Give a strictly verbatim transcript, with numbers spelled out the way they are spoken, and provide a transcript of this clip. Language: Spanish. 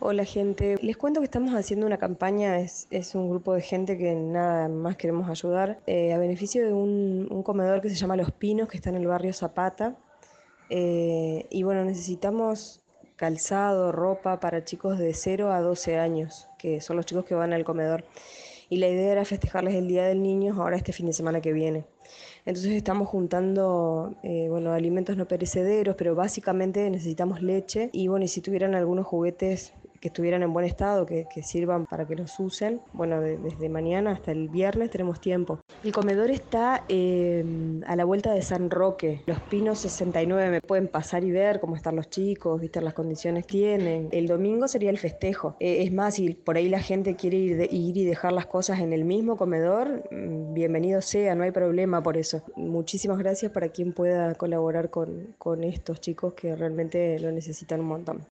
Hola gente, les cuento que estamos haciendo una campaña, es, es un grupo de gente que nada más queremos ayudar, eh, a beneficio de un, un comedor que se llama Los Pinos, que está en el barrio Zapata. Eh, y bueno, necesitamos calzado, ropa para chicos de cero a doce años, que son los chicos que van al comedor. Y la idea era festejarles el Día del Niño ahora este fin de semana que viene. Entonces estamos juntando, eh, bueno, alimentos no perecederos, pero básicamente necesitamos leche y bueno, y si tuvieran algunos juguetes que estuvieran en buen estado, que, que sirvan para que los usen, bueno, de- desde mañana hasta el viernes tenemos tiempo. El comedor está eh, a la vuelta de San Roque, Los Pinos sesenta y nueve. Me pueden pasar y ver cómo están los chicos, viste las condiciones que tienen. El domingo sería el festejo. Eh, es más, si por ahí la gente quiere ir, de- ir y dejar las cosas en el mismo comedor, mm, bienvenido sea, no hay problema por eso. Muchísimas gracias para quien pueda colaborar con, con estos chicos que realmente lo necesitan un montón.